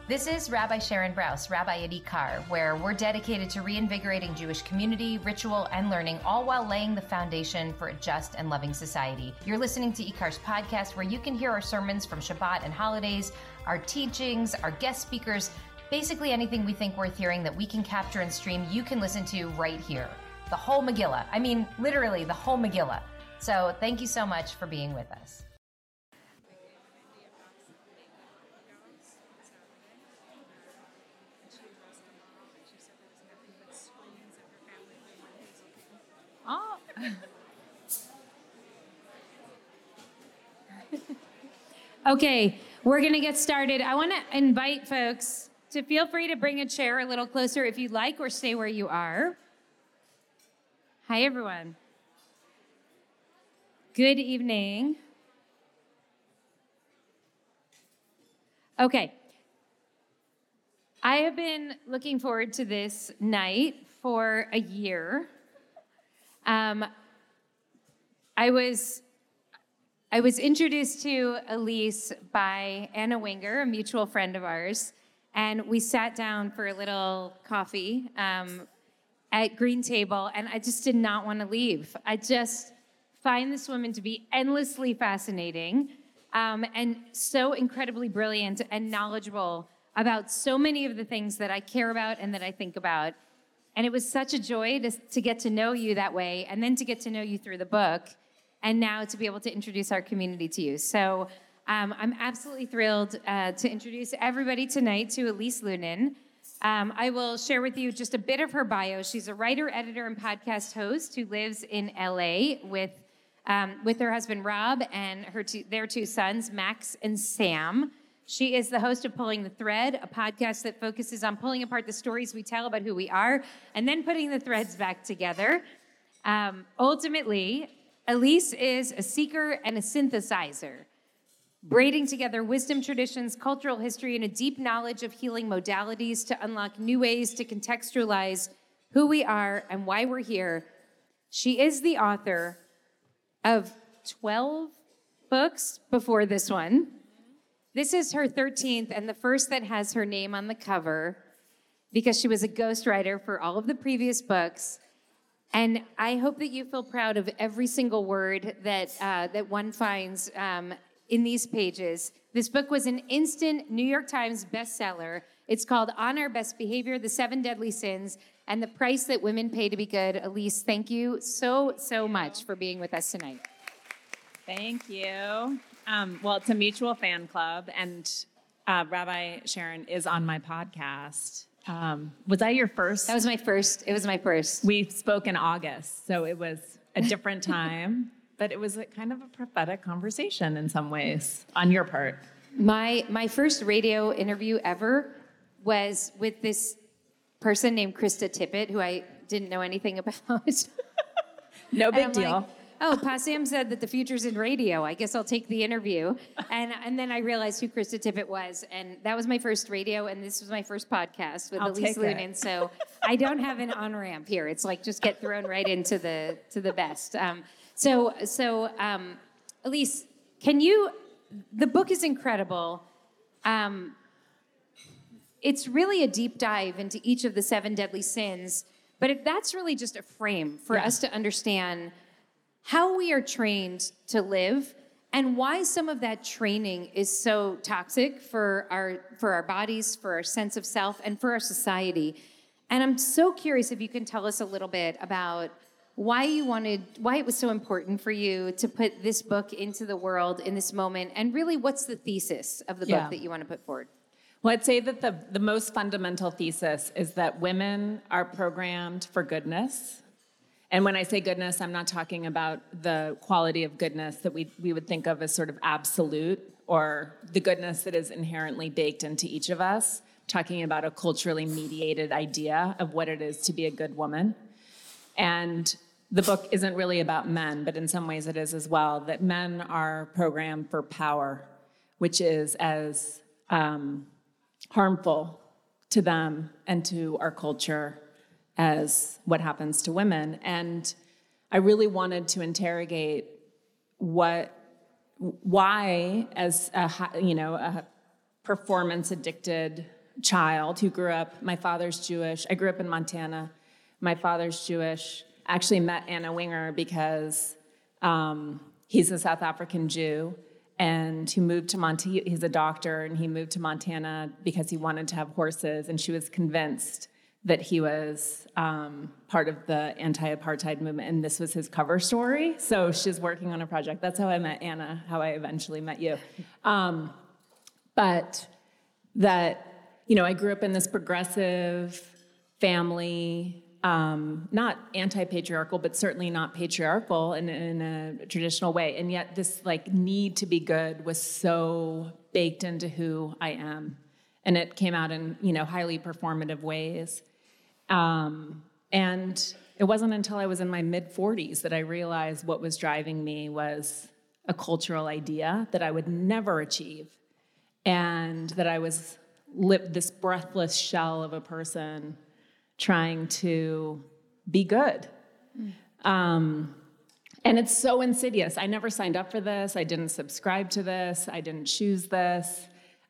This is Rabbi Sharon Brous, Rabbi at IKAR, where we're dedicated to reinvigorating Jewish community, ritual, and learning, all while laying the foundation for a just and loving society. You're listening to IKAR's podcast, where you can hear our sermons from Shabbat and holidays, our teachings, our guest speakers, basically anything we think worth hearing that we can capture and stream, you can listen to right here. The whole Megillah. I mean, literally the whole Megillah. So thank you so much for being with us. Okay, we're going to get started. I want to invite folks to feel free to bring a chair a little closer if you'd like, or stay where you are. Hi, everyone. Good evening. Okay. I have been looking forward to this night for a year. I was introduced to Elise by Anna Winger, a mutual friend of ours, and we sat down for a little coffee at Green Table, and I just did not want to leave. I just find this woman to be endlessly fascinating and so incredibly brilliant and knowledgeable about so many of the things that I care about and that I think about. And it was such a joy to get to know you that way, and then to get to know you through the book, and now to be able to introduce our community to you. So I'm absolutely thrilled to introduce everybody tonight to Elise Loehnen. I will share with you just a bit of her bio. She's a writer, editor, and podcast host who lives in LA with her husband Rob and their two sons, Max and Sam. She is the host of Pulling the Thread, a podcast that focuses on pulling apart the stories we tell about who we are and then putting the threads back together. Ultimately, Elise is a seeker and a synthesizer, braiding together wisdom traditions, cultural history, and a deep knowledge of healing modalities to unlock new ways to contextualize who we are and why we're here. She is the author of 12 books before this one. This is her 13th and the first that has her name on the cover, because she was a ghostwriter for all of the previous books. And I hope that you feel proud of every single word that one finds in these pages. This book was an instant New York Times bestseller. It's called Honor, Best Behavior, The 7 Deadly Sins, and the Price That Women Pay to Be Good. Elise, thank you so much for being with us tonight. Thank you. Well, it's a mutual fan club, and Rabbi Sharon is on my podcast. Was that your first? That was my first. It was my first. We spoke in August, so it was a different time, but it was kind of a prophetic conversation in some ways on your part. My first radio interview ever was with this person named Krista Tippett, who I didn't know anything about. No big deal. Like, oh, Pa Sam said that the future's in radio. I guess I'll take the interview. And then I realized who Krista Tippett was. And that was my first radio, and this was my first podcast with Elise Loehnen. So I don't have an on-ramp here. It's like just get thrown right into the best. Elise, the book is incredible. It's really a deep dive into each of the 7 deadly sins. But that's really just a frame for us to understand how we are trained to live and why some of that training is so toxic for our bodies, for our sense of self, and for our society. And I'm so curious if you can tell us a little bit about why it was so important for you to put this book into the world in this moment, and really what's the thesis of the book that you want to put forward? Well, I'd say that the most fundamental thesis is that women are programmed for goodness. And when I say goodness, I'm not talking about the quality of goodness that we would think of as sort of absolute, or the goodness that is inherently baked into each of us. I'm talking about a culturally mediated idea of what it is to be a good woman. And the book isn't really about men, but in some ways it is as well, that men are programmed for power, which is as harmful to them and to our culture as what happens to women. And I really wanted to interrogate why, as a performance-addicted child who grew up, my father's Jewish. I grew up in Montana. My father's Jewish. I actually met Anna Winger because he's a South African Jew, and he moved to Montana. He's a doctor, and he moved to Montana because he wanted to have horses, and she was convinced that he was part of the anti-apartheid movement, and this was his cover story. So she's working on a project. That's how I met Anna, how I eventually met you. But that, I grew up in this progressive family, not anti-patriarchal, but certainly not patriarchal in a traditional way. And yet this need to be good was so baked into who I am. And it came out in, highly performative ways. And it wasn't until I was in my mid-40s that I realized what was driving me was a cultural idea that I would never achieve, and that I was this breathless shell of a person trying to be good. And it's so insidious. I never signed up for this. I didn't subscribe to this. I didn't choose this.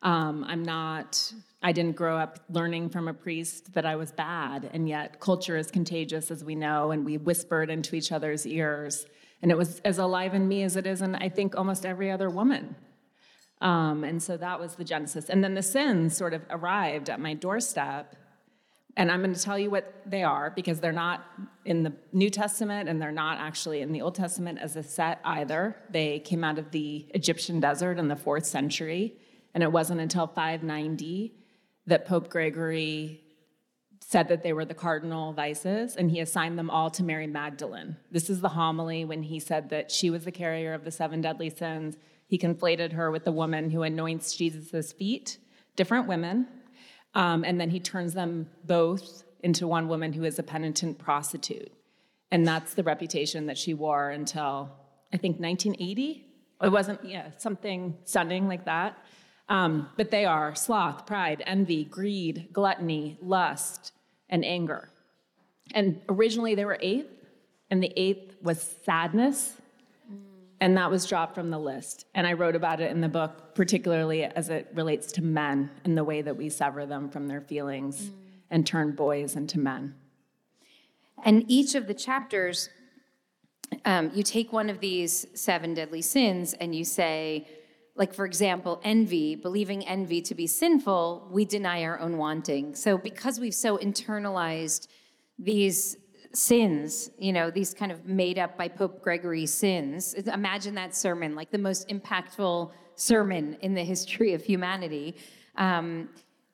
I didn't grow up learning from a priest that I was bad, and yet culture is contagious, as we know, and we whispered into each other's ears. And it was as alive in me as it is in, I think, almost every other woman. And so that was the genesis. And then the sins sort of arrived at my doorstep, and I'm going to tell you what they are, because they're not in the New Testament, and they're not actually in the Old Testament as a set either. They came out of the Egyptian desert in the 4th century, and it wasn't until 590 that Pope Gregory said that they were the cardinal vices, and he assigned them all to Mary Magdalene. This is the homily when he said that she was the carrier of the 7 deadly sins. He conflated her with the woman who anoints Jesus' feet, different women, and then he turns them both into one woman who is a penitent prostitute. And that's the reputation that she wore until, I think, 1980? It wasn't, something stunning like that. But they are sloth, pride, envy, greed, gluttony, lust, and anger. And originally they were 8, and the 8th was sadness, and that was dropped from the list. And I wrote about it in the book, particularly as it relates to men and the way that we sever them from their feelings and turn boys into men. And each of the chapters, you take one of these 7 deadly sins and you say, for example, envy, believing envy to be sinful, we deny our own wanting. So because we've so internalized these sins, these kind of made up by Pope Gregory sins, imagine that sermon, the most impactful sermon in the history of humanity. And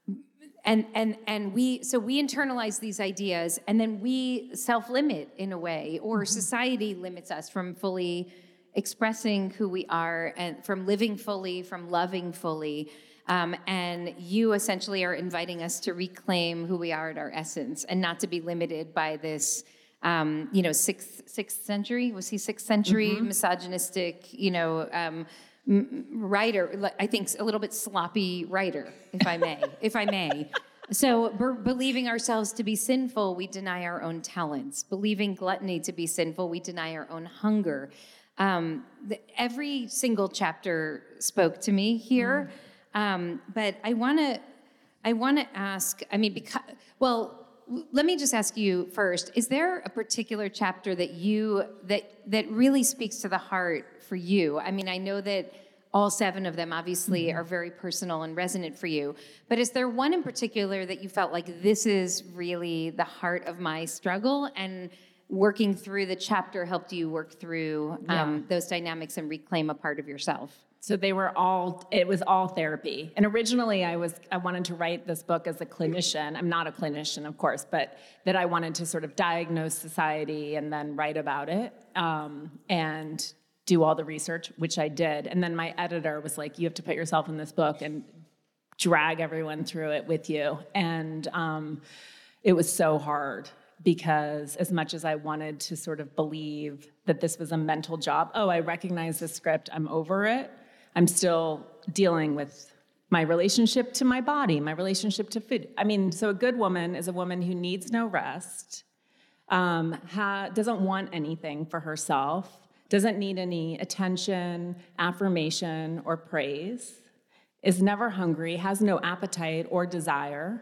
we internalize these ideas, and then we self-limit in a way, or society limits us from fully expressing who we are, and from living fully, from loving fully. And you essentially are inviting us to reclaim who we are at our essence, and not to be limited by this, 6th century, was he 6th century misogynistic, writer, I think a little bit sloppy writer, if I may. So believing ourselves to be sinful, we deny our own talents. Believing gluttony to be sinful, we deny our own hunger. Every single chapter spoke to me here, but I want to ask. Let me just ask you first: is there a particular chapter that really speaks to the heart for you? I mean, I know that all 7 of them obviously are very personal and resonant for you, but is there one in particular that you felt like this is really the heart of my struggle, and working through the chapter helped you work through those dynamics and reclaim a part of yourself? So it was all therapy. And originally I wanted to write this book as a clinician. I'm not a clinician, of course, but that I wanted to sort of diagnose society and then write about it and do all the research, which I did. And then my editor was like, you have to put yourself in this book and drag everyone through it with you. And it was so hard, because as much as I wanted to sort of believe that this was a mental job, I recognize the script, I'm over it, I'm still dealing with my relationship to my body, my relationship to food. I mean, so a good woman is a woman who needs no rest, doesn't want anything for herself, doesn't need any attention, affirmation, or praise, is never hungry, has no appetite or desire,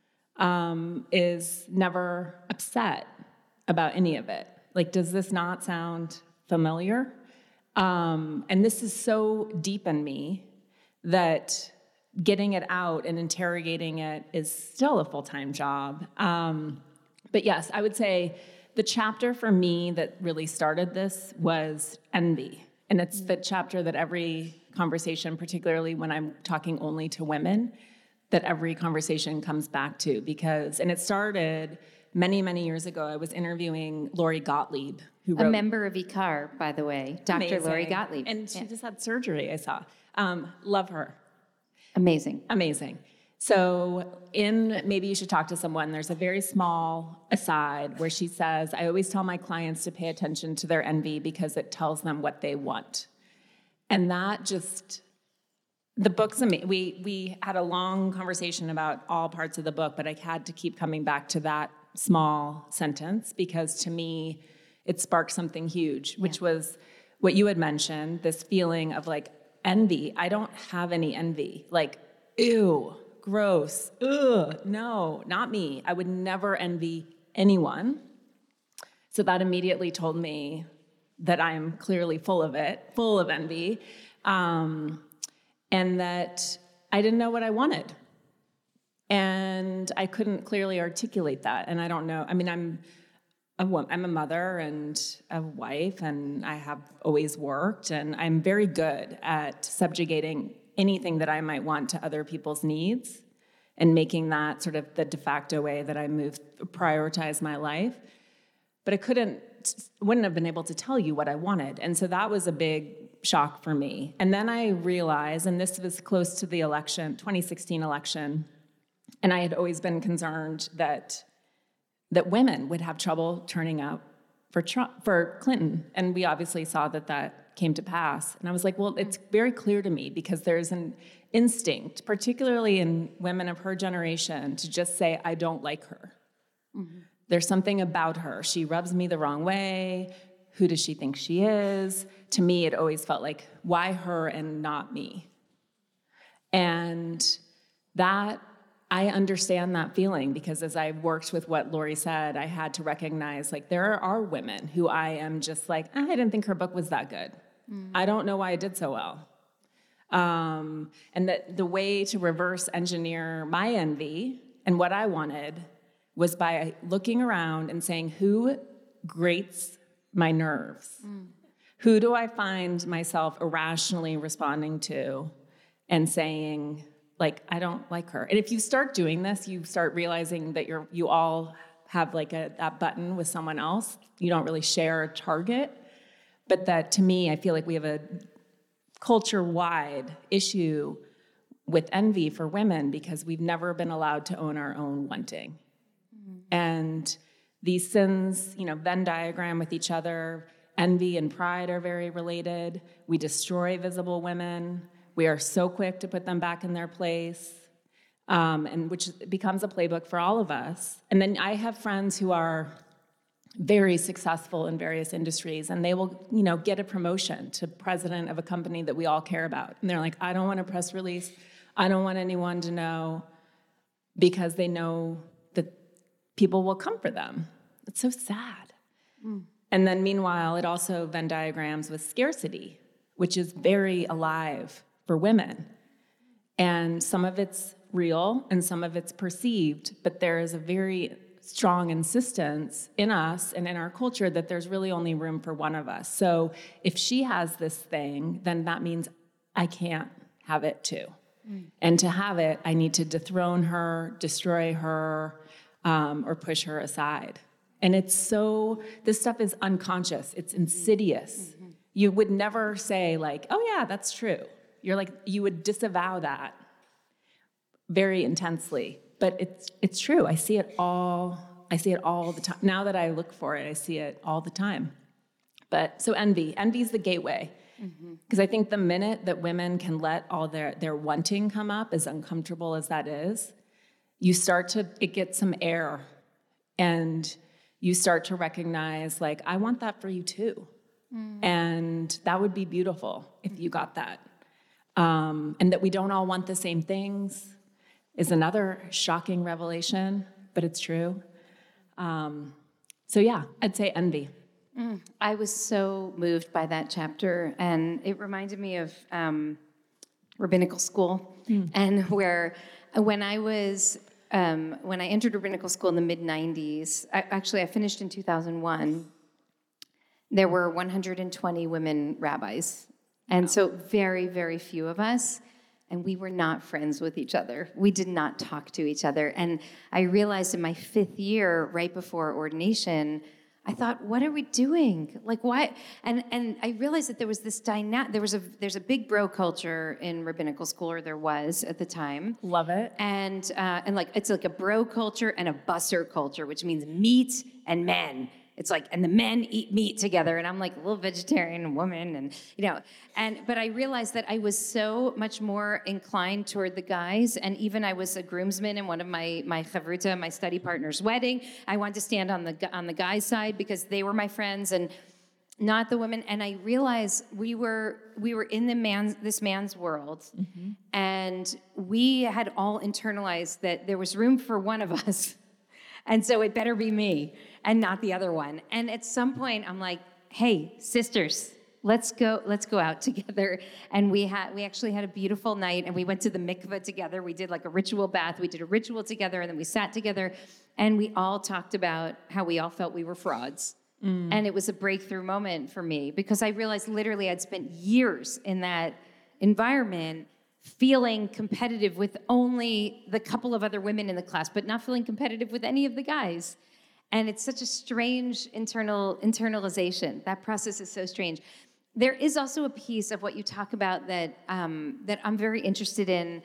is never upset about any of it. Like, does this not sound familiar? And this is so deep in me that getting it out and interrogating it is still a full-time job. But yes, I would say the chapter for me that really started this was envy. And it's the chapter that every conversation, particularly when I'm talking only to women, that every conversation comes back to. And it started many, many years ago. I was interviewing Lori Gottlieb, who wrote... A member of ICAR, by the way, Dr. Amazing. Lori Gottlieb. And she just had surgery, I saw. Love her. Amazing. So in Maybe You Should Talk to Someone, there's a very small aside where she says, I always tell my clients to pay attention to their envy because it tells them what they want. And that just, the book's amazing. We had a long conversation about all parts of the book, but I had to keep coming back to that small sentence because to me, it sparked something huge, which was what you had mentioned, this feeling of like envy. I don't have any envy. Like, ew, gross, ugh, no, not me. I would never envy anyone. So that immediately told me that I am clearly full of it, full of envy, and that I didn't know what I wanted. And I couldn't clearly articulate that. And I don't know, I mean, I'm a mother and a wife, and I have always worked, and I'm very good at subjugating anything that I might want to other people's needs and making that sort of the de facto way that I prioritize my life. But I wouldn't have been able to tell you what I wanted. And so that was a big shock for me. And then I realized, and this was close to the 2016 election, and I had always been concerned that women would have trouble turning out for Clinton. And we obviously saw that came to pass. And I was like, well, it's very clear to me because there's an instinct, particularly in women of her generation, to just say, I don't like her. Mm-hmm. There's something about her. She rubs me the wrong way. Who does she think she is? To me, it always felt like, why her and not me? And that, I understand that feeling because as I worked with what Lori said, I had to recognize, like, there are women who I am just like, I didn't think her book was that good. I don't know why it did so well. And that the way to reverse engineer my envy and what I wanted was by looking around and saying, who grates my nerves? Who do I find myself irrationally responding to and saying, like, I don't like her? And if you start doing this, you start realizing that you all have like that button with someone else. You don't really share a target. But that, to me, I feel like we have a culture-wide issue with envy for women because we've never been allowed to own our own wanting. And these sins, Venn diagram with each other. Envy and pride are very related. We destroy visible women. We are so quick to put them back in their place, and which becomes a playbook for all of us. And then I have friends who are very successful in various industries, and they will, get a promotion to president of a company that we all care about. And they're like, I don't want a press release. I don't want anyone to know, because they know that people will come for them. It's so sad. And then meanwhile, it also Venn diagrams with scarcity, which is very alive for women. And some of it's real and some of it's perceived, but there is a very strong insistence in us and in our culture that there's really only room for one of us. So if she has this thing, then that means I can't have it too. And to have it, I need to dethrone her, destroy her, or push her aside. And this stuff is unconscious. It's insidious. You would never say like, oh yeah, that's true. You would disavow that very intensely. But it's true. I see it all the time. Now that I look for it, I see it all the time. But so envy's the gateway. Because I think the minute that women can let all their wanting come up, as uncomfortable as that is, it gets some air, and you start to recognize, like, I want that for you too. And that would be beautiful if you got that. and that we don't all want the same things is another shocking revelation, but it's true. So yeah, I'd say envy. I was so moved by that chapter, and it reminded me of rabbinical school, and where when I entered rabbinical school in the mid-90s, I finished in 2001, there were 120 women rabbis, and so very, very few of us, and we were not friends with each other. We did not talk to each other, and I realized in my 5th year, right before ordination, I thought, what are we doing? Like, why? And I realized that there was this there's a big bro culture in rabbinical school, or there was at the time. Love it. And like it's like a bro culture and a busser culture, which means meat and men. It's like, and the men eat meat together, and I'm like a little vegetarian woman, and but I realized that I was so much more inclined toward the guys, and even I was a groomsman in one of my chavruta, my study partner's wedding. I wanted to stand on the guys' side because they were my friends and not the women. And I realized we were in this man's world, and we had all internalized that there was room for one of us. And so it better be me and not the other one. And at some point, I'm like, hey, sisters, let's go out together. And we actually had a beautiful night, and we went to the mikveh together. We did like a ritual bath. We did a ritual together, and then we sat together, and we all talked about how we all felt we were frauds. And it was a breakthrough moment for me because I realized literally I'd spent years in that environment feeling competitive with only the couple of other women in the class, but not feeling competitive with any of the guys. And it's such a strange internalization. That process is so strange. There is also a piece of what you talk about that that I'm very interested in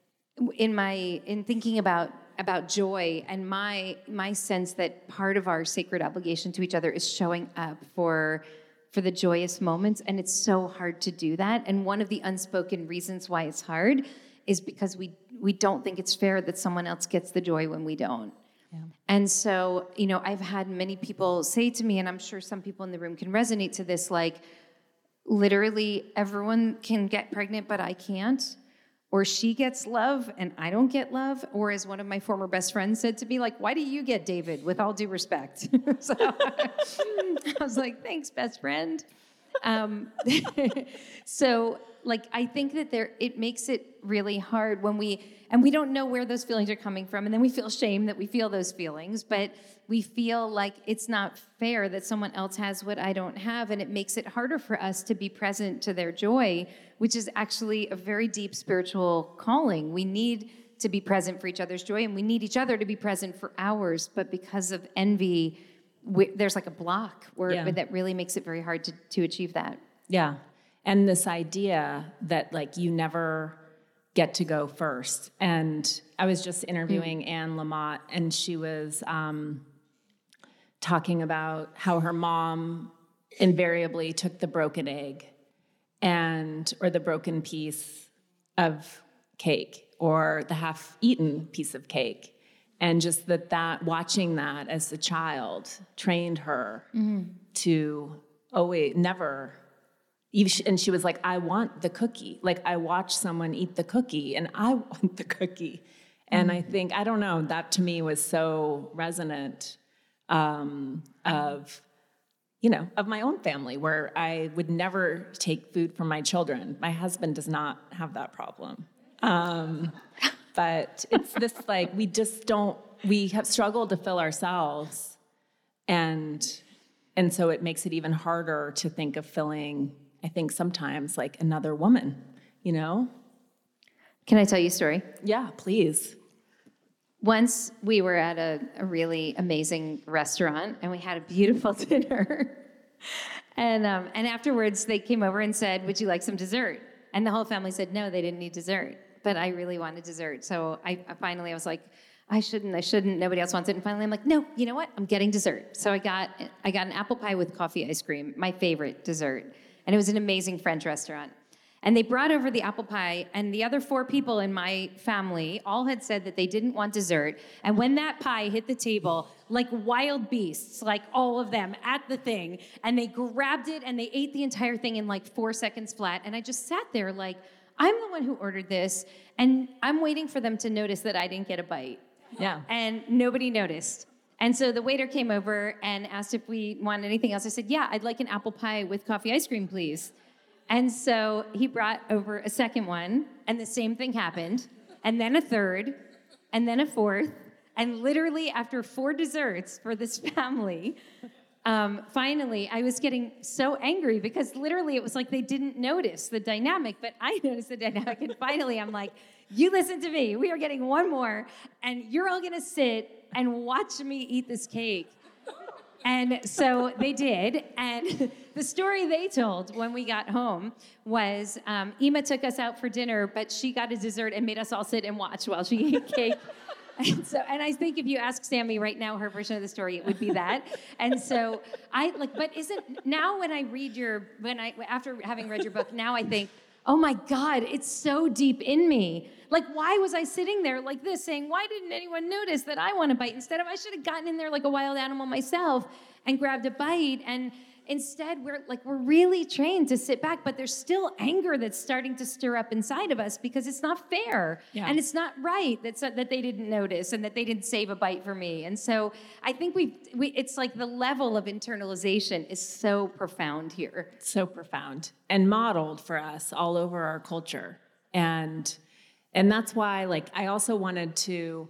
thinking about joy, and my sense that part of our sacred obligation to each other is showing up for the joyous moments, and it's so hard to do that. And one of the unspoken reasons why it's hard is because we don't think it's fair that someone else gets the joy when we don't. Yeah. And so, I've had many people say to me, and I'm sure some people in the room can resonate to this, like, literally everyone can get pregnant, but I can't. Or she gets love and I don't get love. Or as one of my former best friends said to me, like, why do you get David, with all due respect? So I was like, thanks, best friend. So like, I think that it makes it really hard when we don't know where those feelings are coming from. And then we feel shame that we feel those feelings, but we feel like it's not fair that someone else has what I don't have. And it makes it harder for us to be present to their joy, which is actually a very deep spiritual calling. We need to be present for each other's joy, and we need each other to be present for ours. But because of envy, there's like a block that really makes it very hard to achieve that. Yeah. And this idea that like you never get to go first. And I was just interviewing Anne Lamott, and she was talking about how her mom invariably took the broken egg or the broken piece of cake or the half-eaten piece of cake. And just that watching that as a child trained her to never. And she was like, I want the cookie. Like, I watched someone eat the cookie, and I want the cookie. And I think, I don't know, that to me was so resonant of my own family, where I would never take food from my children. My husband does not have that problem. But it's this, like, we have struggled to fill ourselves. And so it makes it even harder to think of filling, I think, sometimes like another woman, Can I tell you a story? Yeah, please. Once we were at a really amazing restaurant, and we had a beautiful dinner. And afterwards, they came over and said, would you like some dessert? And the whole family said, no, they didn't need dessert. But I really wanted dessert. So I finally was like, I shouldn't. Nobody else wants it. And finally, I'm like, no, you know what? I'm getting dessert. So I got an apple pie with coffee ice cream, my favorite dessert. And it was an amazing French restaurant. And they brought over the apple pie, and the other 4 people in my family all had said that they didn't want dessert. And when that pie hit the table, like wild beasts, like all of them at the thing, and they grabbed it and they ate the entire thing in like 4 seconds flat. And I just sat there like, I'm the one who ordered this, and I'm waiting for them to notice that I didn't get a bite. Yeah. And nobody noticed. And so the waiter came over and asked if we wanted anything else. I said, yeah, I'd like an apple pie with coffee ice cream, please. And so he brought over a second one, and the same thing happened, and then a third, and then a fourth. And literally after 4 desserts for this family, finally, I was getting so angry because literally it was like they didn't notice the dynamic, but I noticed the dynamic. And finally, I'm like, you listen to me. We are getting one more, and you're all going to sit and watch me eat this cake. And so they did. And the story they told when we got home was Ema took us out for dinner, but she got a dessert and made us all sit and watch while she ate cake. And I think if you ask Sammy right now her version of the story, it would be that. And so but isn't now when I read after having read your book, now I think, oh my God, it's so deep in me. Like, why was I sitting there like this saying, why didn't anyone notice that I want a bite? Instead of, I should have gotten in there like a wild animal myself and grabbed a bite. And instead, we're really trained to sit back, but there's still anger that's starting to stir up inside of us because it's not fair. Yeah. And it's not right that they didn't notice and that they didn't save a bite for me. And so I think it's like the level of internalization is so profound here. So profound and modeled for us all over our culture. And that's why, I also wanted to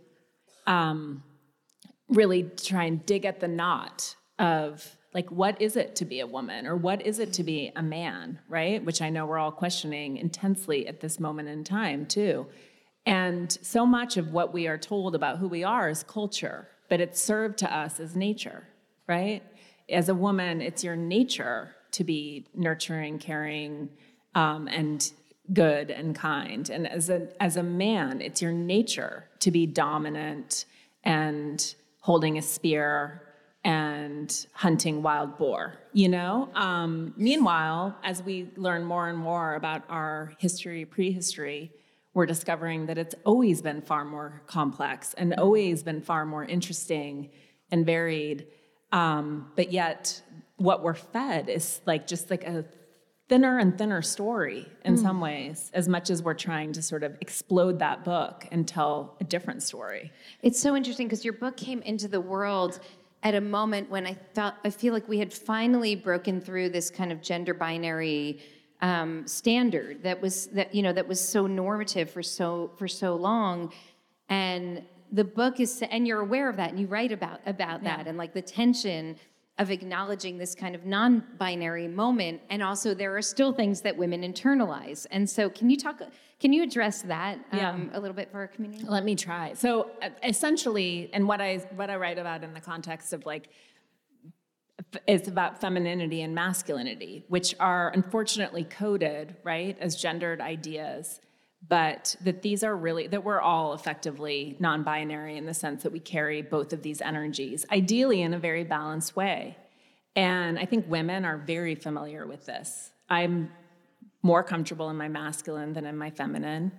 really try and dig at the knot of, what is it to be a woman, or what is it to be a man, right? Which I know we're all questioning intensely at this moment in time, too. And so much of what we are told about who we are is culture, but it's served to us as nature, right? As a woman, it's your nature to be nurturing, caring, and good and kind. And as a man, it's your nature to be dominant and holding a spear and hunting wild boar, Meanwhile, as we learn more and more about our history, prehistory, we're discovering that it's always been far more complex and always been far more interesting and varied. But yet what we're fed is just a thinner and thinner story in some ways, as much as we're trying to sort of explode that book and tell a different story. It's so interesting because your book came into the world at a moment when I feel like we had finally broken through this kind of gender binary standard that was so normative for so long. And the book and you're aware of that, and you write about that, and the tension of acknowledging this kind of non-binary moment, and also there are still things that women internalize. And so can you address that a little bit for our community? Let me try. So essentially, and what I write about in the context of it's about femininity and masculinity, which are unfortunately coded, right, as gendered ideas, but that we're all effectively non-binary in the sense that we carry both of these energies, ideally in a very balanced way. And I think women are very familiar with this. I'm more comfortable in my masculine than in my feminine.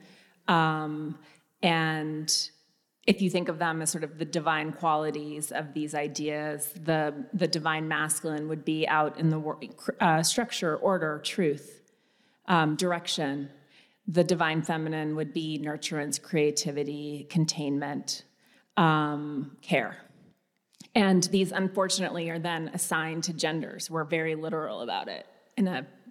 And if you think of them as sort of the divine qualities of these ideas, the divine masculine would be out in the structure, order, truth, direction. The divine feminine would be nurturance, creativity, containment, care. And these, unfortunately, are then assigned to genders. We're very literal about it in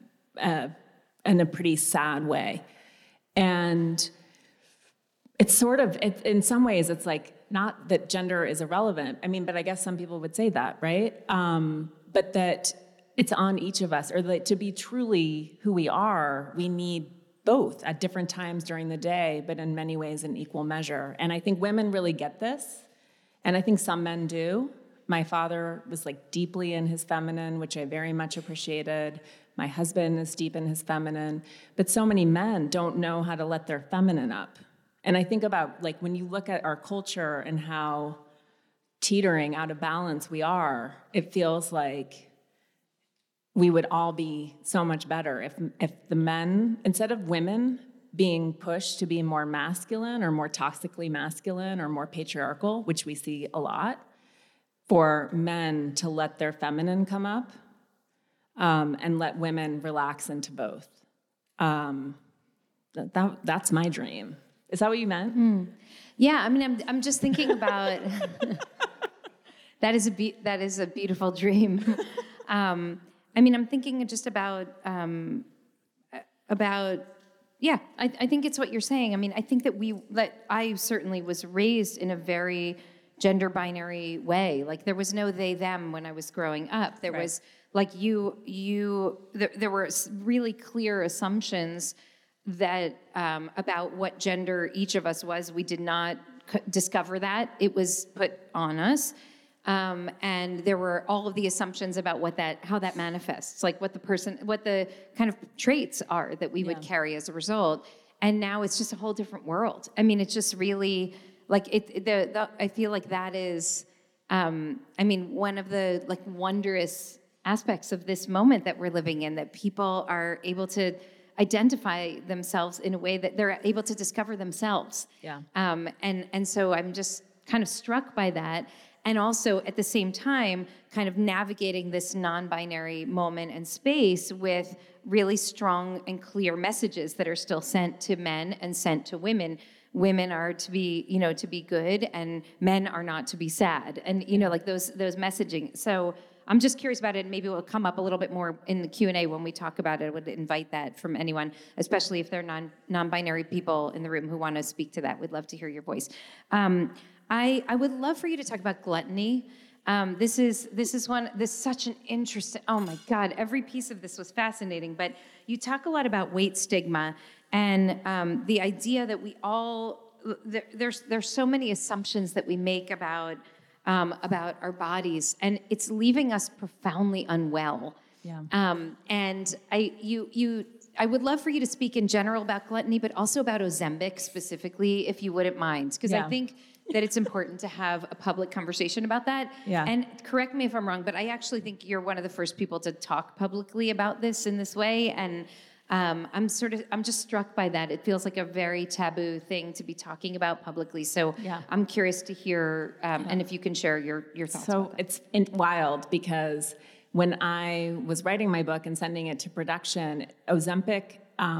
a pretty sad way. And it's in some ways, it's not that gender is irrelevant. But I guess some people would say that, right? But that it's on each of us, or that to be truly who we are, we need both at different times during the day, but in many ways in equal measure. And I think women really get this, and I think some men do. My father was deeply in his feminine, which I very much appreciated. My husband is deep in his feminine, but so many men don't know how to let their feminine up. And I think about when you look at our culture and how teetering out of balance we are, it feels like we would all be so much better if the men, instead of women being pushed to be more masculine or more toxically masculine or more patriarchal, which we see a lot, for men to let their feminine come up and let women relax into both. That's my dream. Is that what you meant? Yeah, I mean, I'm just thinking about that is a beautiful dream. I mean, I'm thinking just about yeah. I think it's what you're saying. I mean, I think that I certainly was raised in a very gender binary way. Like there was no they them when I was growing up. There was like there were really clear assumptions that about what gender each of us was. We did not discover that. It was put on us. And there were all of the assumptions about how that manifests, like what the kind of traits are that we would carry as a result. And now it's just a whole different world. I mean, it's just really like I feel like that is, I mean, one of the like wondrous aspects of this moment that we're living in, that people are able to identify themselves in a way that they're able to discover themselves. Yeah. And so I'm just kind of struck by that. And also at the same time, kind of navigating this non-binary moment and space with really strong and clear messages that are still sent to men and sent to women. Women are to be good, and men are not to be sad. And, like those messaging. So I'm just curious about it, and maybe it will come up a little bit more in the Q&A when we talk about it. I would invite that from anyone, especially if there are non-binary people in the room who want to speak to that. We'd love to hear your voice. I would love for you to talk about gluttony. This is such an interesting, oh my God, every piece of this was fascinating, but you talk a lot about weight stigma and the idea that we all, there's so many assumptions that we make about our bodies, and it's leaving us profoundly unwell. Yeah. And I would love for you to speak in general about gluttony, but also about Ozempic specifically, if you wouldn't mind, because I think that it's important to have a public conversation about that. Yeah. And correct me if I'm wrong, but I actually think you're one of the first people to talk publicly about this in this way. And I'm just struck by that. It feels like a very taboo thing to be talking about publicly. So I'm curious to hear, and if you can share your thoughts. So it's wild because when I was writing my book and sending it to production, Ozempic,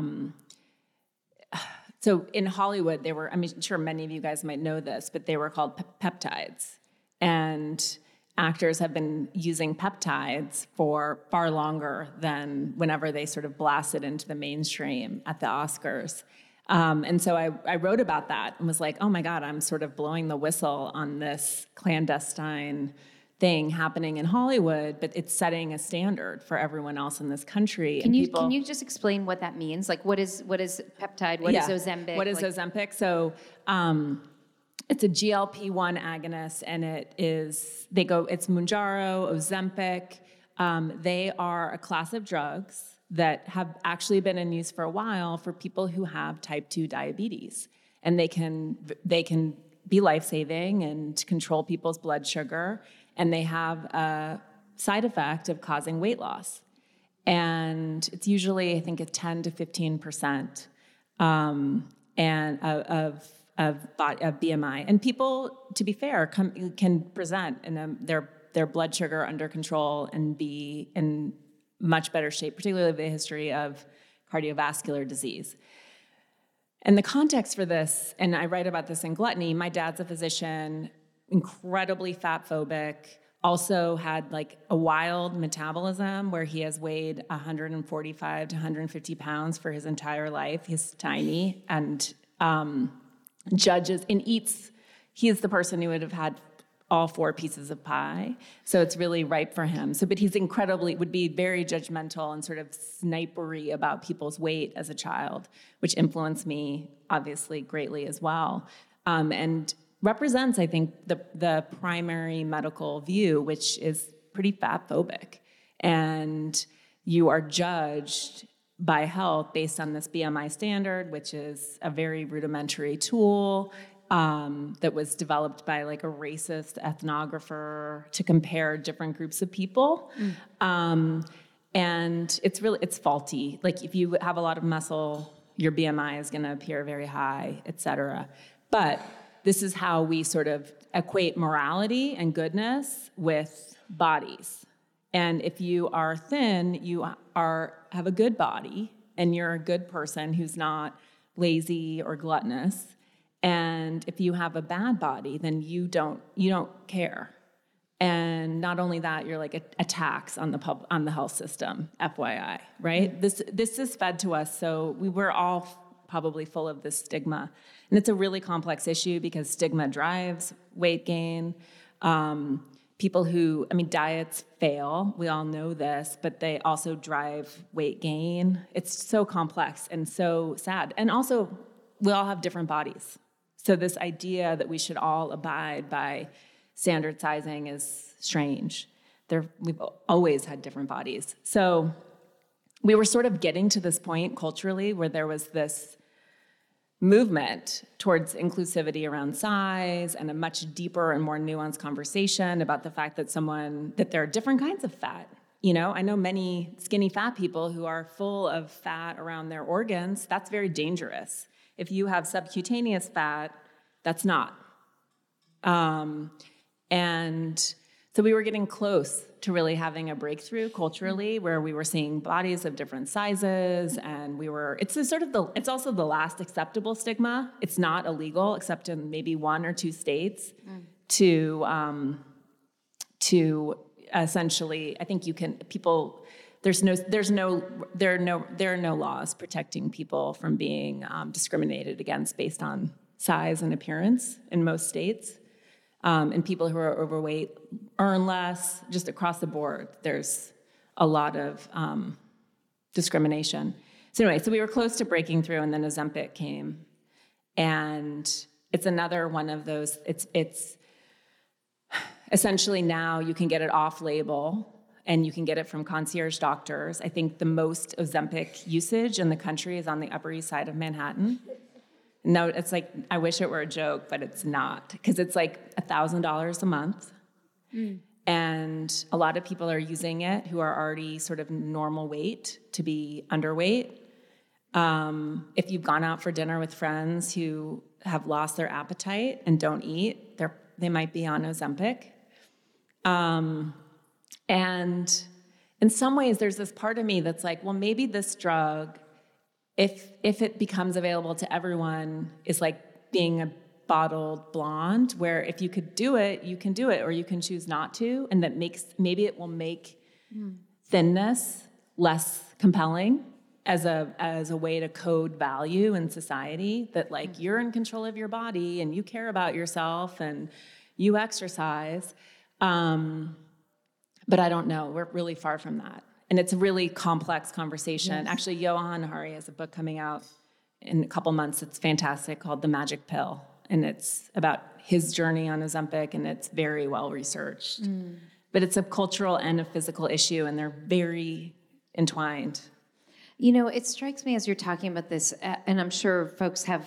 so in Hollywood, I'm sure many of you guys might know this, but they were called peptides. And actors have been using peptides for far longer than whenever they sort of blasted into the mainstream at the Oscars. And so I wrote about that and was like, oh my God, I'm sort of blowing the whistle on this clandestine thing happening in Hollywood, but it's setting a standard for everyone else in this country. Can you just explain what that means? Like, what is peptide? What is Ozempic? What is Ozempic? So it's a GLP-1 agonist, and it's Mounjaro, Ozempic. They are a class of drugs that have actually been in use for a while for people who have type 2 diabetes, and they can be life-saving and control people's blood sugar. And they have a side effect of causing weight loss. And it's usually, I think, a 10 to 15% of BMI. And people, to be fair, can present in their blood sugar under control and be in much better shape, particularly with a history of cardiovascular disease. And the context for this, and I write about this in Gluttony, my dad's a physician, incredibly fat phobic, also had like a wild metabolism where he has weighed 145 to 150 pounds for his entire life. He's tiny and judges and eats. He's the person who would have had all 4 pieces of pie. So it's really ripe for him. But he's would be very judgmental and sort of snipery about people's weight as a child, which influenced me obviously greatly as well. And represents, I think, the primary medical view, which is pretty fat phobic. And you are judged by health based on this BMI standard, which is a very rudimentary tool that was developed by like a racist ethnographer to compare different groups of people. And it's faulty. Like if you have a lot of muscle, your BMI is gonna appear very high, et cetera. But this is how we sort of equate morality and goodness with bodies. And if you are thin, you have a good body, and you're a good person who's not lazy, or gluttonous. And if you have a bad body, then you don't care. And not only that, you're like a tax on the health system, FYI, right? This is fed to us, so we were all probably full of this stigma. And it's a really complex issue because stigma drives weight gain. Diets fail, we all know this, but they also drive weight gain. It's so complex and so sad. And also, we all have different bodies. So this idea that we should all abide by standard sizing is strange. We've always had different bodies. So we were sort of getting to this point culturally where there was this movement towards inclusivity around size and a much deeper and more nuanced conversation about the fact that there are different kinds of fat. I know many skinny fat people who are full of fat around their organs. That's very dangerous. If you have subcutaneous fat, that's not. And so we were getting close to really having a breakthrough culturally where we were seeing bodies of different sizes, and it's also the last acceptable stigma. It's not illegal except in maybe 1 or 2 states to essentially, I think there are no laws protecting people from being discriminated against based on size and appearance in most states. And people who are overweight earn less, just across the board. There's a lot of discrimination. So anyway, we were close to breaking through, and then Ozempic came. And it's another one of those, it's essentially now you can get it off-label, and you can get it from concierge doctors. I think the most Ozempic usage in the country is on the Upper East Side of Manhattan. No, it's like, I wish it were a joke, but it's not, because it's like $1,000 a month. And a lot of people are using it who are already sort of normal weight to be underweight. If you've gone out for dinner with friends who have lost their appetite and don't eat, they might be on Ozempic. And in some ways, there's this part of me that's like, well, maybe this drug, if it becomes available to everyone, is like being a bottled blonde, where if you could do it, you can do it, or you can choose not to, and maybe it will make thinness less compelling as a way to code value in society, that like you're in control of your body and you care about yourself and you exercise. But I don't know, we're really far from that. And it's a really complex conversation. Yes. Actually, Johann Hari has a book coming out in a couple months. It's fantastic, called The Magic Pill. And it's about his journey on Ozempic, and it's very well researched. But it's a cultural and a physical issue, and they're very entwined. It strikes me as you're talking about this, and I'm sure folks have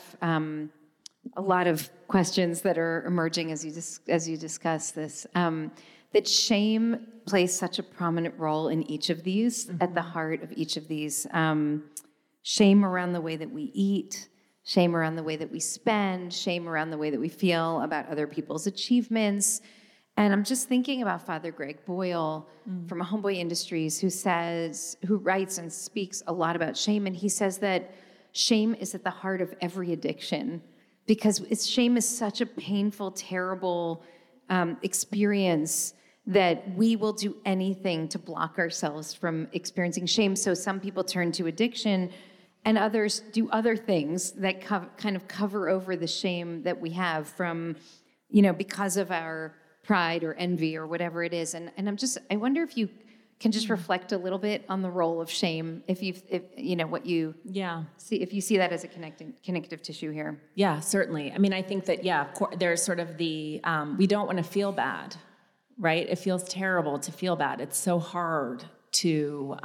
a lot of questions that are emerging as you discuss this, that shame plays such a prominent role in each of these, at the heart of each of these. Shame around the way that we eat, shame around the way that we spend, shame around the way that we feel about other people's achievements. And I'm just thinking about Father Greg Boyle from Homeboy Industries, who writes and speaks a lot about shame. And he says that shame is at the heart of every addiction, because shame is such a painful, terrible experience that we will do anything to block ourselves from experiencing shame. So some people turn to addiction, and others do other things that kind of cover over the shame that we have from, because of our pride or envy or whatever it is. And I wonder if you can just reflect a little bit on the role of shame, if you see, if you see that as a connective tissue here. Yeah, certainly. I mean, I think that, there's sort of the, we don't want to feel bad, right? It feels terrible to feel bad. It's so hard to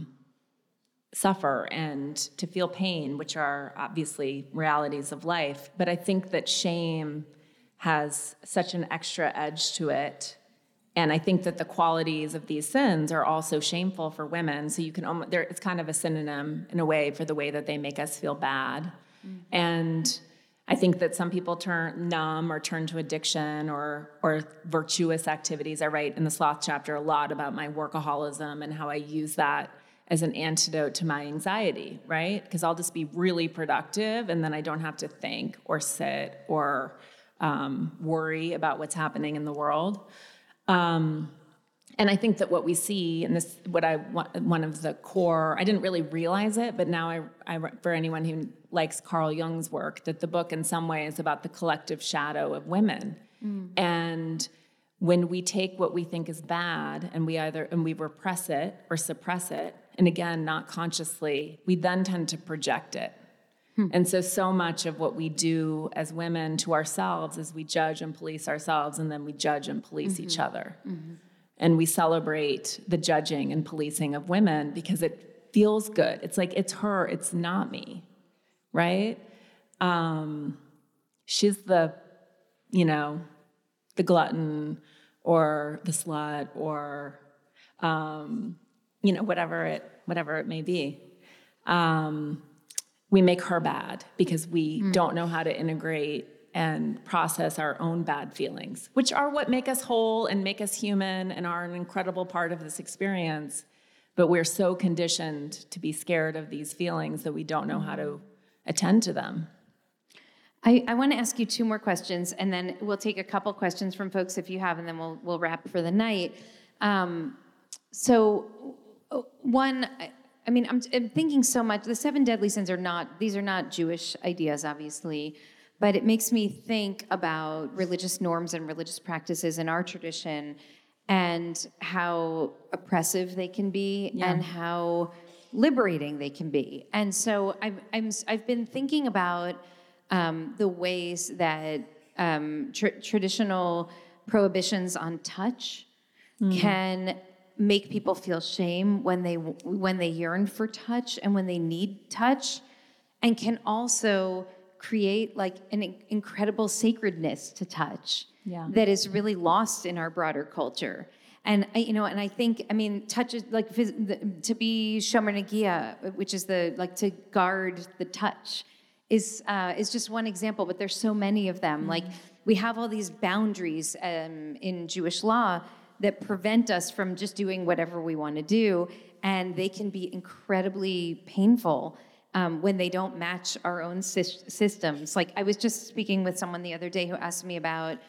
suffer and to feel pain, which are obviously realities of life. But I think that shame has such an extra edge to it. And I think that the qualities of these sins are also shameful for women. So you can it's kind of a synonym in a way for the way that they make us feel bad. And I think that some people turn numb or turn to addiction or virtuous activities. I write in the Sloth chapter a lot about my workaholism and how I use that as an antidote to my anxiety, right? Because I'll just be really productive and then I don't have to think or sit or worry about what's happening in the world. And I think that what we see, and this, one of the core, I didn't really realize it, but now I for anyone who likes Carl Jung's work, that the book in some way is about the collective shadow of women. And when we take what we think is bad and we repress it or suppress it, and again, not consciously, we then tend to project it. And so much of what we do as women to ourselves is we judge and police ourselves, and then we judge and police each other. And we celebrate the judging and policing of women because it feels good. It's like, it's her, it's not me, right? She's the glutton or the slut or, whatever it may be. We make her bad because we don't know how to integrate and process our own bad feelings, which are what make us whole and make us human and are an incredible part of this experience. But we're so conditioned to be scared of these feelings that we don't know how to attend to them. I want to ask you two more questions, and then we'll take a couple questions from folks if you have, and then we'll wrap for the night. So one, I'm thinking so much. The 7 deadly sins are not Jewish ideas, obviously. But it makes me think about religious norms and religious practices in our tradition and how oppressive they can be and how liberating they can be. And so I've been thinking about the ways that traditional prohibitions on touch can make people feel shame when they yearn for touch and when they need touch, and can also create like an incredible sacredness to touch that is really lost in our broader culture. And I think, touch is like to be shomer negia, which is to guard the touch, is just one example. But there's so many of them. Like we have all these boundaries in Jewish law that prevent us from just doing whatever we want to do, and they can be incredibly painful. When they don't match our own systems. Like I was just speaking with someone the other day who asked me about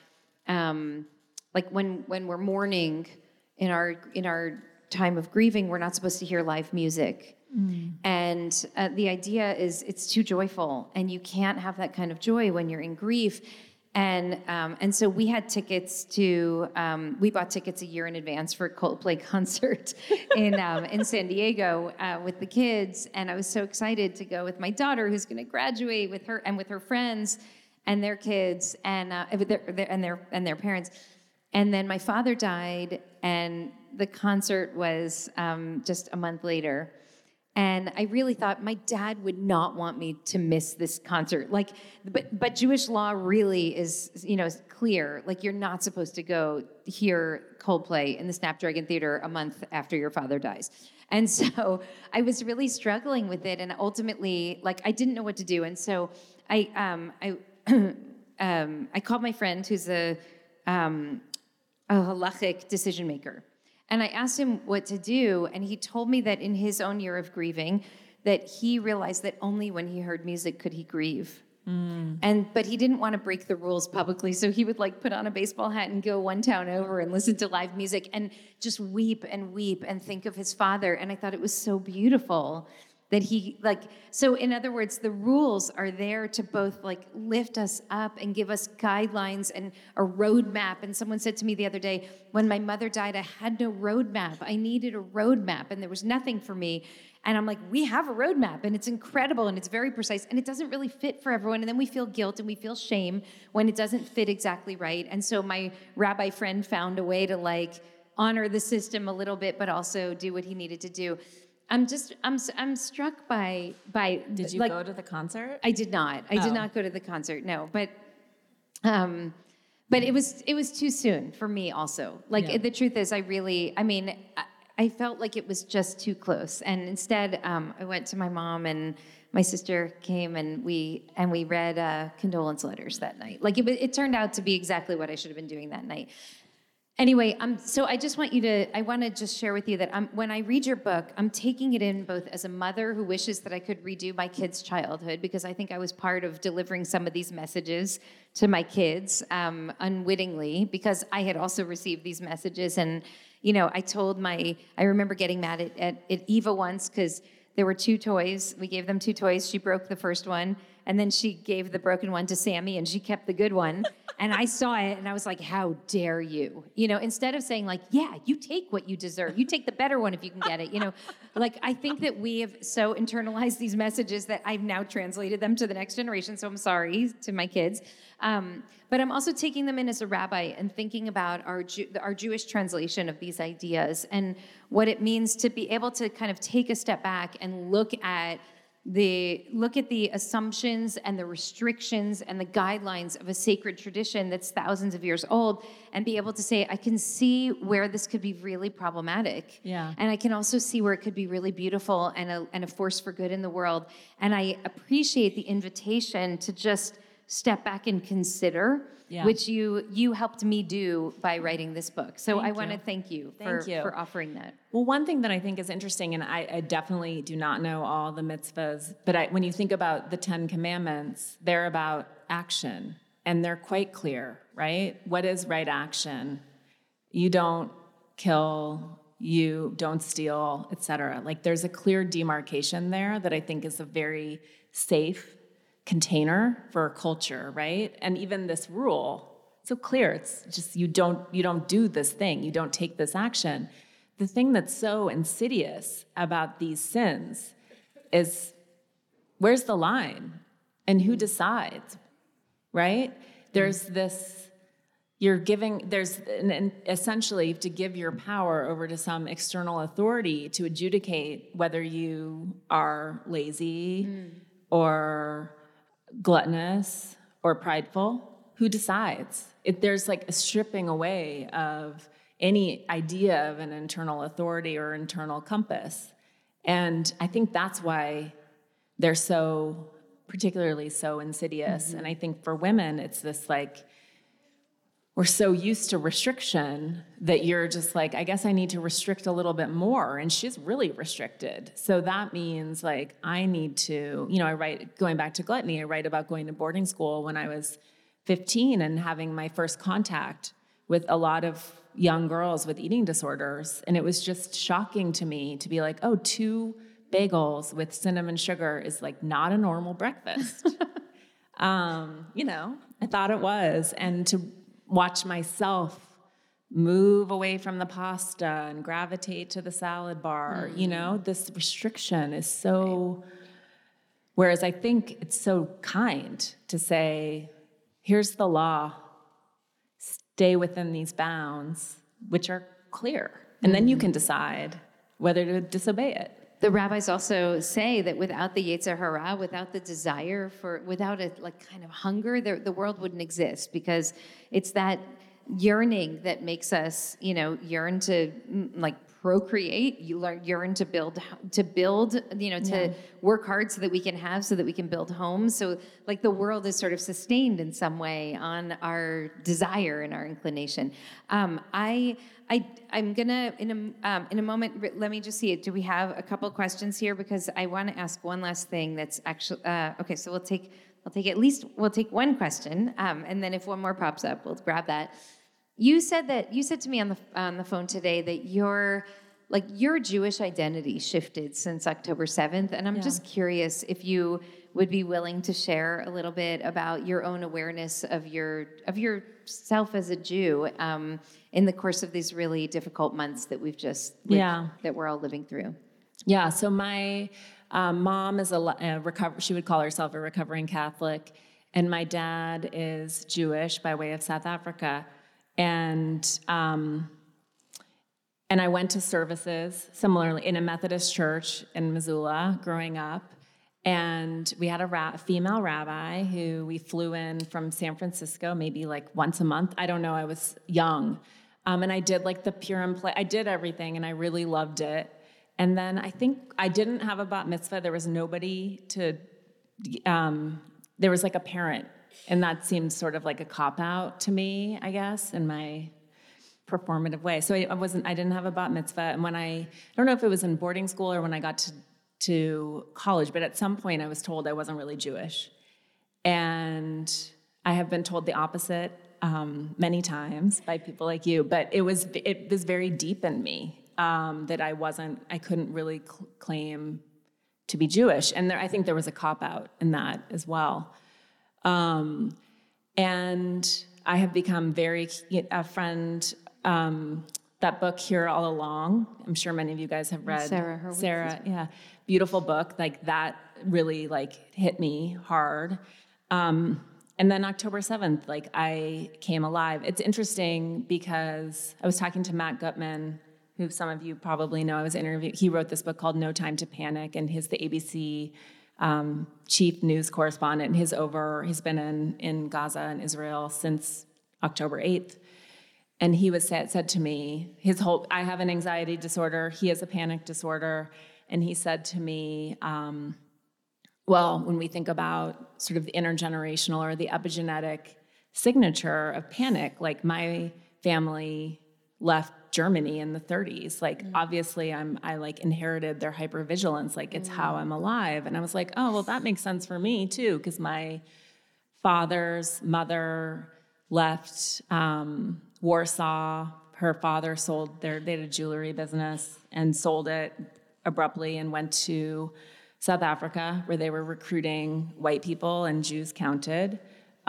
when we're mourning in our time of grieving, we're not supposed to hear live music. And the idea is it's too joyful, and you can't have that kind of joy when you're in grief. And so we had tickets we bought tickets a year in advance for a Coldplay concert in San Diego with the kids. And I was so excited to go with my daughter, who's going to graduate, with her friends and their kids and their parents. And then my father died, and the concert was just a month later. And I really thought my dad would not want me to miss this concert. But Jewish law really is clear. Like you're not supposed to go hear Coldplay in the Snapdragon Theater a month after your father dies. And so I was really struggling with it, and ultimately, I didn't know what to do. And so I called my friend, who's a halachic decision maker. And I asked him what to do, and he told me that in his own year of grieving, that he realized that only when he heard music could he grieve. But he didn't want to break the rules publicly, so he would put on a baseball hat and go one town over and listen to live music and just weep and think of his father. And I thought it was so beautiful that he so in other words, the rules are there to both lift us up and give us guidelines and a roadmap. And someone said to me the other day, when my mother died, I had no roadmap. I needed a roadmap, and there was nothing for me. And I'm like, we have a roadmap, and it's incredible, and it's very precise, and it doesn't really fit for everyone. And then we feel guilt and we feel shame when it doesn't fit exactly right. And so my rabbi friend found a way to honor the system a little bit, but also do what he needed to do. I'm struck by. Did you go to the concert? I did not. I did not go to the concert. No, but it was too soon for me. Also, the truth is, I felt like it was just too close. And instead, I went to my mom, and my sister came, and we read condolence letters that night. It turned out to be exactly what I should have been doing that night. Anyway, so I want to just share with you that when I read your book, I'm taking it in both as a mother who wishes that I could redo my kids' childhood, because I think I was part of delivering some of these messages to my kids unwittingly, because I had also received these messages. And, I remember getting mad at Eva once because there were 2 toys. We gave them 2 toys. She broke the first one, and then she gave the broken one to Sammy, and she kept the good one. And I saw it, and I was like, how dare you? Instead of saying like, yeah, you take what you deserve. You take the better one if you can get it. I think that we have so internalized these messages that I've now translated them to the next generation. So I'm sorry to my kids. But I'm also taking them in as a rabbi and thinking about our Jewish translation of these ideas and what it means to be able to kind of take a step back and look at the assumptions and the restrictions and the guidelines of a sacred tradition that's thousands of years old, and be able to say, I can see where this could be really problematic. Yeah. And I can also see where it could be really beautiful and a force for good in the world. And I appreciate the invitation to just step back and consider, which you helped me do by writing this book. So I want to thank you for offering that. Well, one thing that I think is interesting, and I definitely do not know all the mitzvahs, but when you think about the 10 Commandments, they're about action, and they're quite clear, right? What is right action? You don't kill, you don't steal, etc. There's a clear demarcation there that I think is a very safe container for a culture, right? And even this rule, so clear, it's just you don't do this thing, you don't take this action. The thing that's so insidious about these sins is, where's the line and who decides, right? There's this, essentially to give your power over to some external authority to adjudicate whether you are lazy or gluttonous or prideful. Who decides? There's a stripping away of any idea of an internal authority or internal compass. And I think that's why they're particularly so insidious. And I think for women, it's this we're so used to restriction that you're just I guess I need to restrict a little bit more. And she's really restricted. So that means I need to, going back to gluttony, I write about going to boarding school when I was 15 and having my first contact with a lot of young girls with eating disorders. And it was just shocking to me to be 2 bagels with cinnamon sugar is not a normal breakfast. I thought it was. And to watch myself move away from the pasta and gravitate to the salad bar, this restriction is so, whereas I think it's so kind to say, here's the law, stay within these bounds, which are clear. And then you can decide whether to disobey it. The rabbis also say that without the Yetzer Hara, without the desire without a kind of hunger, the world wouldn't exist, because it's that yearning that makes us, yearn to procreate. You yearn to build, to work hard so that we can build homes. So the world is sort of sustained in some way on our desire and our inclination. I'm gonna in a moment. Let me just see it. Do we have a couple questions here? Because I want to ask one last thing. That's actually okay. So we'll take one question, and then if one more pops up, we'll grab that. You said to me on the phone today that your Jewish identity shifted since October 7th, and I'm just curious if you would be willing to share a little bit about your own awareness of yourself as a Jew in the course of these really difficult months that that we're all living through. Yeah. So my mom is she would call herself a recovering Catholic, and my dad is Jewish by way of South Africa, and I went to services similarly in a Methodist church in Missoula growing up. And we had a female rabbi who we flew in from San Francisco maybe once a month. I don't know. I was young. And I did the Purim play. I did everything, and I really loved it. And then I think I didn't have a bat mitzvah. There was nobody to, there was a parent. And that seemed sort of like a cop-out to me, I guess, in my performative way. So I didn't have a bat mitzvah. And when I don't know if it was in boarding school or when I got to college, but at some point I was told I wasn't really Jewish. And I have been told the opposite many times by people like you, but it was very deep in me that I couldn't really claim to be Jewish. And I think there was a cop-out in that as well. And I have become a friend, that book, Here All Along, I'm sure many of you guys have read. Sarah, yeah. Beautiful book, like that really hit me hard. And then October 7th, I came alive. It's interesting because I was talking to Matt Gutman, who some of you probably know. I was interviewing. He wrote this book called No Time to Panic, and he's the ABC chief news correspondent. And he's been in Gaza and Israel since October 8th. And he said to me, I have an anxiety disorder. He has a panic disorder. And he said to me, well, when we think about sort of the intergenerational or the epigenetic signature of panic, my family left Germany in the 30s. Obviously I inherited their hypervigilance. It's how I'm alive. And I was like, oh, well, that makes sense for me too, because my father's mother left Warsaw. Her father they had a jewelry business and sold it abruptly and went to South Africa, where they were recruiting white people and Jews counted.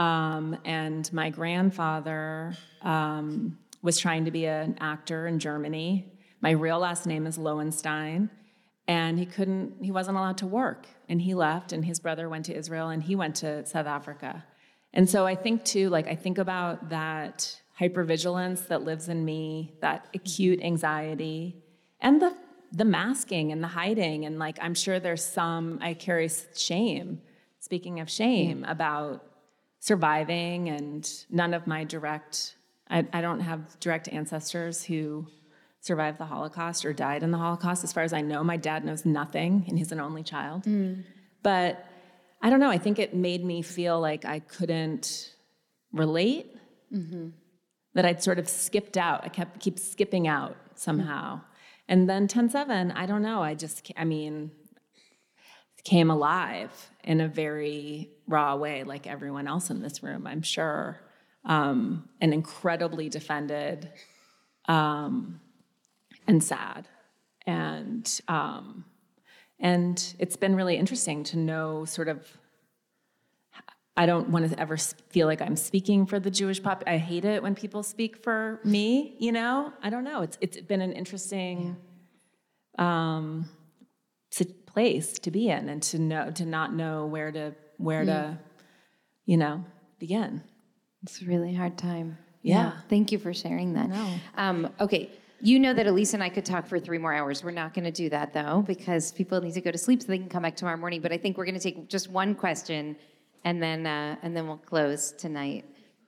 And my grandfather was trying to be an actor in Germany. My real last name is Lowenstein. And he wasn't allowed to work. And he left, and his brother went to Israel, and he went to South Africa. And so I think too, I think about that hypervigilance that lives in me, that acute anxiety, and the masking and the hiding. And I'm sure I carry shame, speaking of shame, about surviving, and none of my I don't have direct ancestors who survived the Holocaust or died in the Holocaust. As far as I know, my dad knows nothing, and he's an only child. But I don't know, I think it made me feel like I couldn't relate, that I'd sort of skipped out. I keep skipping out somehow. And then 10/7, I don't know, came alive in a very raw way, like everyone else in this room, I'm sure. And incredibly defended and sad. And it's been really interesting to know sort of, I don't want to ever feel like I'm speaking for the Jewish I hate it when people speak for me, I don't know. It's been an interesting place to be in, and to not know where to begin. It's a really hard time. Yeah. Thank you for sharing that. No. Okay. You know that Elise and I could talk for 3 more hours. We're not going to do that, though, because people need to go to sleep so they can come back tomorrow morning. But I think we're going to take just one question, and then we'll close tonight.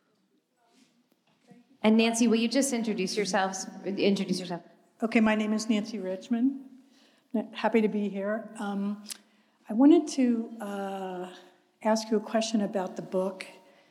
And Nancy, will you just introduce yourself? Okay, my name is Nancy Richmond. Happy to be here. I wanted to ask you a question about the book.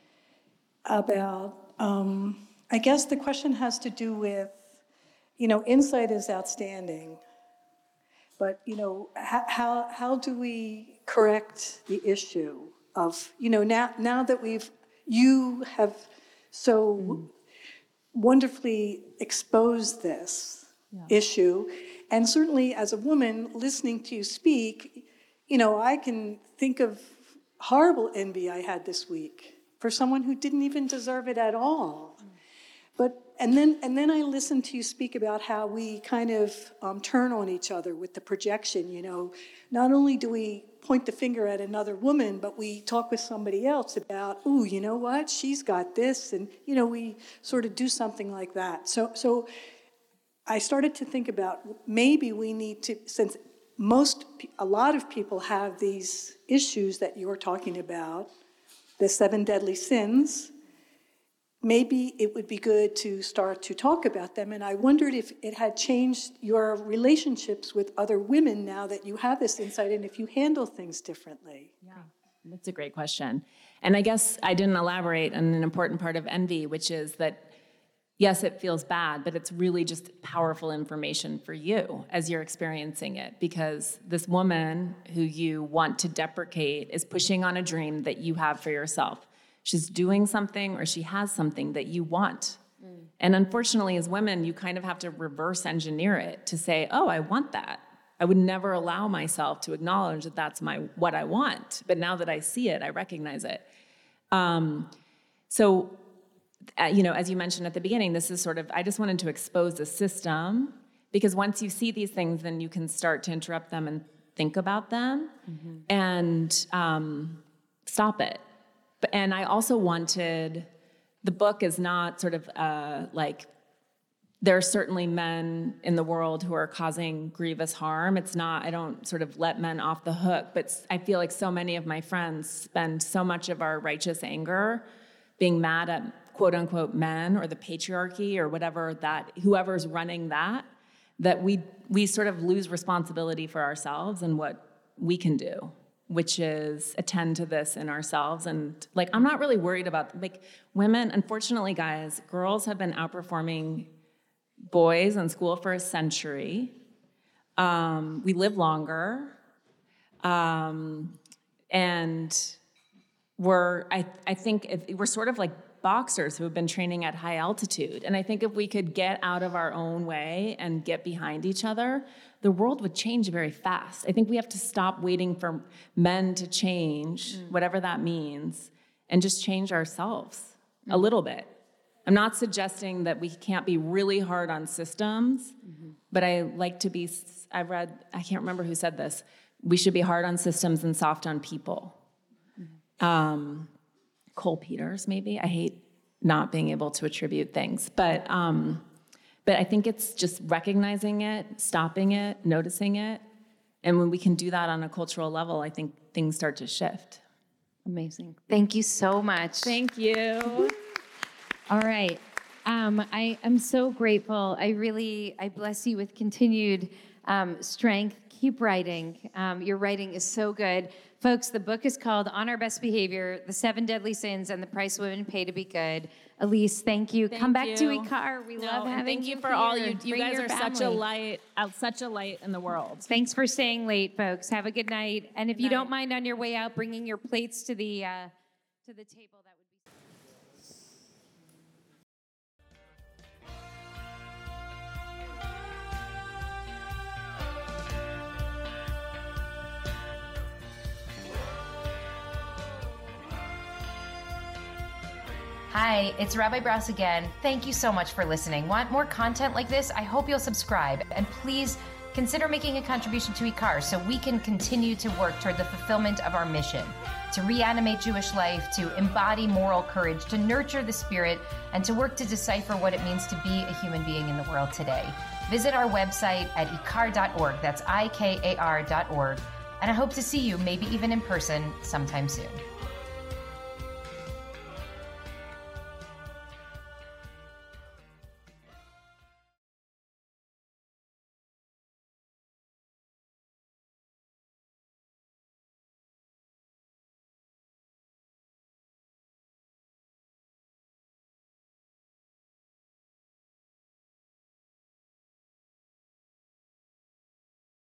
I guess the question has to do with, insight is outstanding, but, how do we correct the issue of, now that you have so wonderfully exposed this issue, and certainly as a woman listening to you speak, I can think of horrible envy I had this week for someone who didn't even deserve it at all. And then I listened to you speak about how we kind of turn on each other with the projection, Not only do we point the finger at another woman, but we talk with somebody else about, ooh, you know what, she's got this, and, we sort of do something like that. So I started to think about maybe we need to, since a lot of people have these issues that you're talking about, the 7 deadly sins, maybe it would be good to start to talk about them. And I wondered if it had changed your relationships with other women now that you have this insight, and if you handle things differently. Yeah, that's a great question. And I guess I didn't elaborate on an important part of envy, which is that, yes, it feels bad, but it's really just powerful information for you as you're experiencing it, because this woman who you want to deprecate is pushing on a dream that you have for yourself. She's doing something, or she has something that you want. And unfortunately, as women, you kind of have to reverse engineer it to say, oh, I want that. I would never allow myself to acknowledge that that's what I want. But now that I see it, I recognize it. So, as you mentioned at the beginning, this is sort of, I just wanted to expose the system, because once you see these things, then you can start to interrupt them and think about them and stop it. And I also wanted, the book is not sort of like, there are certainly men in the world who are causing grievous harm. It's not, I don't sort of let men off the hook, but I feel like so many of my friends spend so much of our righteous anger being mad at quote unquote men or the patriarchy or whatever, that whoever's running that we sort of lose responsibility for ourselves and what we can do, which is attend to this in ourselves. And like, I'm not really worried about, like, women, unfortunately, guys, girls have been outperforming boys in school for a century. We live longer. And I think we're sort of like boxers who have been training at high altitude. And I think if we could get out of our own way and get behind each other, the world would change very fast. I think we have to stop waiting for men to change, whatever that means, and just change ourselves a little bit. I'm not suggesting that we can't be really hard on systems, but I like to be, I can't remember who said this, we should be hard on systems and soft on people. Cole Peters, maybe. I hate not being able to attribute things, but I think it's just recognizing it, stopping it, noticing it, and when we can do that on a cultural level, I think things start to shift. Amazing. Thank you so much. Thank you. All right. I am so grateful. I bless you with continued strength. Keep writing. Your writing is so good. Folks, the book is called On Our Best Behavior, The 7 Deadly Sins and the Price Women Pay to Be Good. Elise, thank you. Come back to IKAR. We love having thank you for here. all you guys are family. such a light in the world. Thanks for staying late, folks. Have a good night. And if you don't mind on your way out bringing your plates to the table, that would be Hi, it's Rabbi Brous again. Thank you so much for listening. Want more content like this? I hope you'll subscribe. And please consider making a contribution to IKAR so we can continue to work toward the fulfillment of our mission, to reanimate Jewish life, to embody moral courage, to nurture the spirit, and to work to decipher what it means to be a human being in the world today. Visit our website at ikar.org. That's IKAR.org. And I hope to see you, maybe even in person, sometime soon.